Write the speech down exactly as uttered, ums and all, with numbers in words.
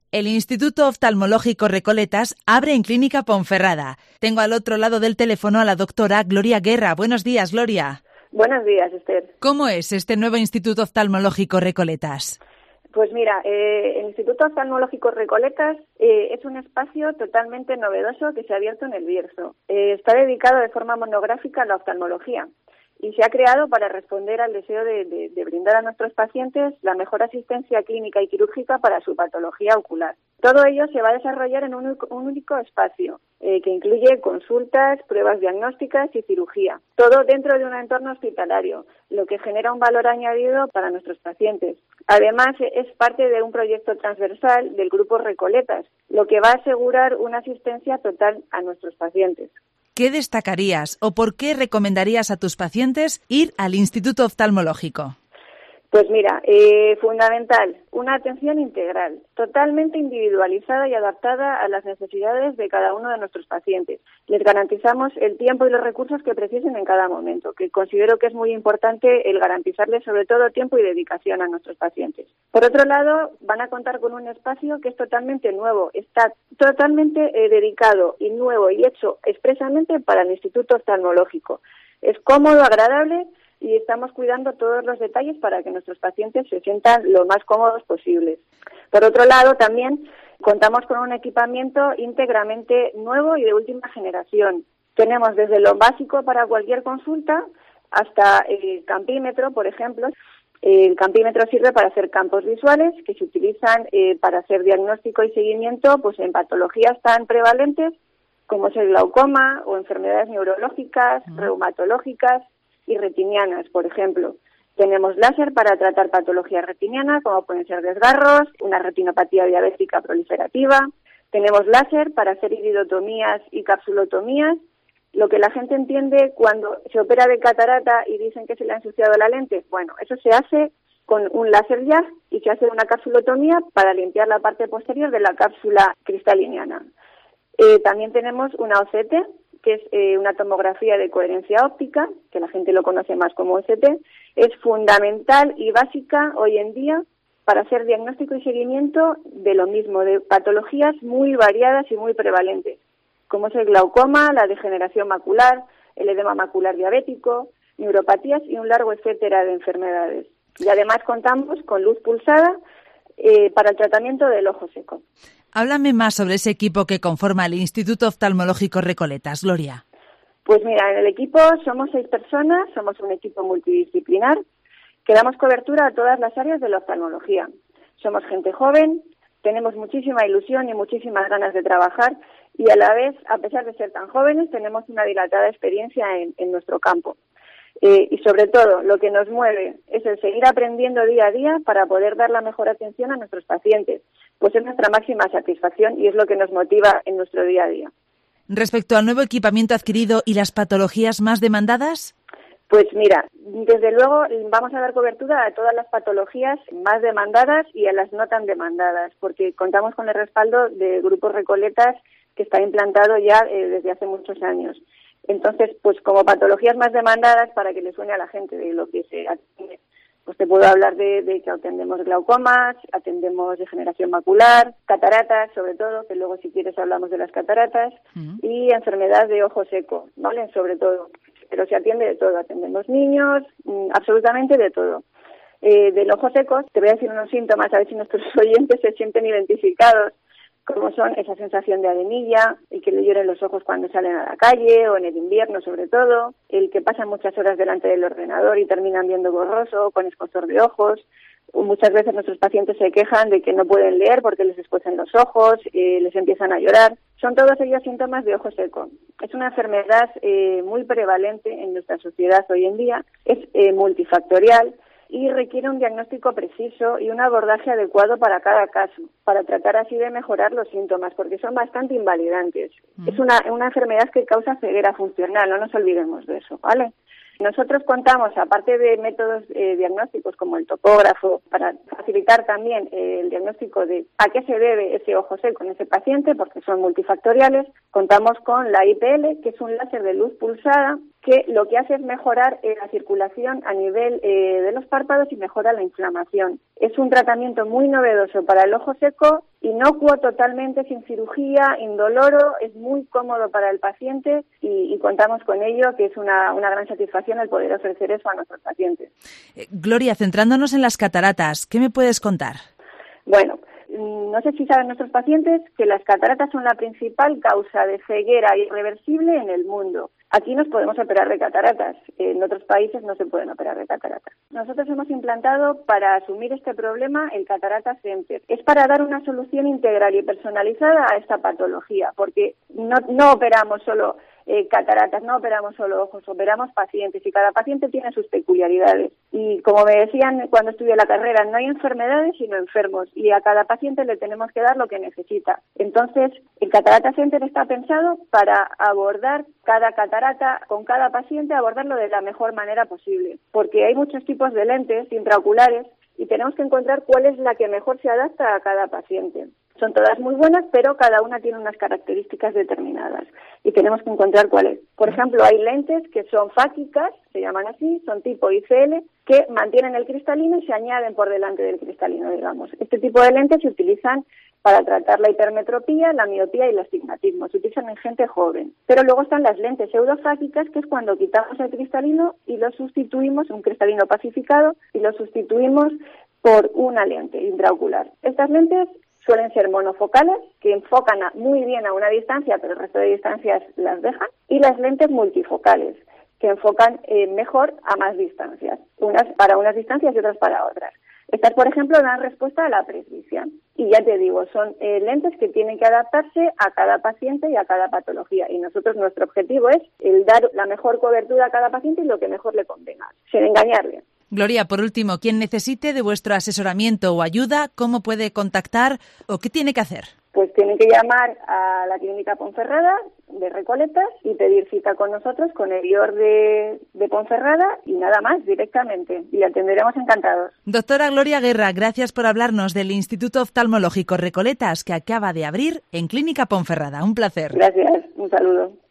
El Instituto Oftalmológico Recoletas abre en Clínica Ponferrada. Tengo al otro lado del teléfono a la doctora Gloria Guerra. Buenos días, Gloria. Buenos días, Esther. ¿Cómo es este nuevo Instituto Oftalmológico Recoletas? Pues mira, eh, el Instituto Oftalmológico Recoletas eh, es un espacio totalmente novedoso que se ha abierto en el Bierzo. Eh, está dedicado de forma monográfica a la oftalmología y se ha creado para responder al deseo de, de, de brindar a nuestros pacientes la mejor asistencia clínica y quirúrgica para su patología ocular. Todo ello se va a desarrollar en un único, un único espacio eh, que incluye consultas, pruebas diagnósticas y cirugía. Todo dentro de un entorno hospitalario, lo que genera un valor añadido para nuestros pacientes. Además, es parte de un proyecto transversal del Grupo Recoletas, lo que va a asegurar una asistencia total a nuestros pacientes. ¿Qué destacarías o por qué recomendarías a tus pacientes ir al Instituto Oftalmológico? Pues mira, eh, fundamental, una atención integral, totalmente individualizada y adaptada a las necesidades de cada uno de nuestros pacientes. Les garantizamos el tiempo y los recursos que precisen en cada momento, que considero que es muy importante el garantizarles sobre todo tiempo y dedicación a nuestros pacientes. Por otro lado, van a contar con un espacio que es totalmente nuevo, está totalmente eh, dedicado y nuevo y hecho expresamente para el Instituto Oftalmológico. Es cómodo, agradable, y estamos cuidando todos los detalles para que nuestros pacientes se sientan lo más cómodos posibles. Por otro lado, también contamos con un equipamiento íntegramente nuevo y de última generación. Tenemos desde lo básico para cualquier consulta hasta el campímetro, por ejemplo. El campímetro sirve para hacer campos visuales que se utilizan eh, para hacer diagnóstico y seguimiento pues en patologías tan prevalentes como es el glaucoma o enfermedades neurológicas, uh-huh. reumatológicas y retinianas, por ejemplo. Tenemos láser para tratar patologías retinianas, como pueden ser desgarros, una retinopatía diabética proliferativa. Tenemos láser para hacer iridotomías y capsulotomías, lo que la gente entiende cuando se opera de catarata y dicen que se le ha ensuciado la lente. Bueno, eso se hace con un láser jazz y se hace una capsulotomía para limpiar la parte posterior de la cápsula cristaliniana. Eh, también tenemos una O C T, que es eh, una tomografía de coherencia óptica, que la gente lo conoce más como O C T, es fundamental y básica hoy en día para hacer diagnóstico y seguimiento de lo mismo, de patologías muy variadas y muy prevalentes, como es el glaucoma, la degeneración macular, el edema macular diabético, neuropatías y un largo etcétera de enfermedades. Y además contamos con luz pulsada eh, para el tratamiento del ojo seco. Háblame más sobre ese equipo que conforma el Instituto Oftalmológico Recoletas, Gloria. Pues mira, en el equipo somos seis personas, somos un equipo multidisciplinar que damos cobertura a todas las áreas de la oftalmología. Somos gente joven, tenemos muchísima ilusión y muchísimas ganas de trabajar y a la vez, a pesar de ser tan jóvenes, tenemos una dilatada experiencia en, en nuestro campo. Eh, y sobre todo, lo que nos mueve es el seguir aprendiendo día a día para poder dar la mejor atención a nuestros pacientes, pues es nuestra máxima satisfacción y es lo que nos motiva en nuestro día a día. Respecto al nuevo equipamiento adquirido y las patologías más demandadas, pues mira, desde luego vamos a dar cobertura a todas las patologías más demandadas y a las no tan demandadas, porque contamos con el respaldo de Grupos Recoletas que está implantado ya eh, desde hace muchos años. Entonces, pues como patologías más demandadas, para que le suene a la gente de lo que se atiende, pues te puedo hablar de, de que atendemos glaucomas, atendemos degeneración macular, cataratas, sobre todo, que luego si quieres hablamos de las cataratas, uh-huh. y enfermedad de ojo seco, ¿vale? Sobre todo, pero se atiende de todo, atendemos niños, mmm, absolutamente de todo. Eh, del ojo seco, te voy a decir unos síntomas, a ver si nuestros oyentes se sienten identificados, como son esa sensación de adenilla, el que le lloren los ojos cuando salen a la calle o en el invierno sobre todo, el que pasan muchas horas delante del ordenador y terminan viendo borroso, con escozor de ojos. Muchas veces nuestros pacientes se quejan de que no pueden leer porque les escuecen los ojos, eh, les empiezan a llorar. Son todos ellos síntomas de ojo seco. Es una enfermedad eh, muy prevalente en nuestra sociedad hoy en día, es eh, multifactorial, y requiere un diagnóstico preciso y un abordaje adecuado para cada caso, para tratar así de mejorar los síntomas, porque son bastante invalidantes. Mm. Es una, una enfermedad que causa ceguera funcional, no nos olvidemos de eso, ¿vale? Nosotros contamos, aparte de métodos eh, diagnósticos como el topógrafo, para facilitar también eh, el diagnóstico de a qué se debe ese ojo seco en ese paciente, porque son multifactoriales, contamos con la I P L, que es un láser de luz pulsada que lo que hace es mejorar eh, la circulación a nivel eh, de los párpados y mejora la inflamación. Es un tratamiento muy novedoso para el ojo seco, inocuo totalmente, sin cirugía, indoloro, es muy cómodo para el paciente y, y contamos con ello, que es una, una gran satisfacción el poder ofrecer eso a nuestros pacientes. Eh, Gloria, centrándonos en las cataratas, ¿qué me puedes contar? Bueno, no sé si saben nuestros pacientes que las cataratas son la principal causa de ceguera irreversible en el mundo. Aquí nos podemos operar de cataratas, en otros países no se pueden operar de cataratas. Nosotros hemos implantado para asumir este problema el Catarata Center. Es para dar una solución integral y personalizada a esta patología, porque no, no operamos solo eh, cataratas, no operamos solo ojos, operamos pacientes y cada paciente tiene sus peculiaridades. Y como me decían cuando estudié la carrera, no hay enfermedades sino enfermos y a cada paciente le tenemos que dar lo que necesita. Entonces, el Catarata Center está pensado para abordar cada catarata con cada paciente, abordarlo de la mejor manera posible, porque hay muchos tipos de lentes intraoculares y tenemos que encontrar cuál es la que mejor se adapta a cada paciente. Son todas muy buenas, pero cada una tiene unas características determinadas y tenemos que encontrar cuál es. Por ejemplo, hay lentes que son fáquicas, se llaman así, son tipo I C L, que mantienen el cristalino y se añaden por delante del cristalino, digamos. Este tipo de lentes se utilizan para tratar la hipermetropía, la miopía y el astigmatismo. Se utilizan en gente joven. Pero luego están las lentes pseudofáquicas, que es cuando quitamos el cristalino y lo sustituimos, un cristalino pacificado, y lo sustituimos por una lente intraocular. Estas lentes suelen ser monofocales, que enfocan a, muy bien a una distancia, pero el resto de distancias las dejan, y las lentes multifocales, que enfocan eh, mejor a más distancias, unas para unas distancias y otras para otras. Estas, por ejemplo, dan respuesta a la presbicia. Y ya te digo, son eh, lentes que tienen que adaptarse a cada paciente y a cada patología. Y nosotros, nuestro objetivo es el dar la mejor cobertura a cada paciente y lo que mejor le convenga, sin engañarle. Gloria, por último, quien necesite de vuestro asesoramiento o ayuda, ¿cómo puede contactar o qué tiene que hacer? Pues tienen que llamar a la Clínica Ponferrada de Recoletas y pedir cita con nosotros, con el I O R de, de Ponferrada y nada más, directamente. Y le atenderemos encantados. Doctora Gloria Guerra, gracias por hablarnos del Instituto Oftalmológico Recoletas que acaba de abrir en Clínica Ponferrada. Un placer. Gracias, un saludo.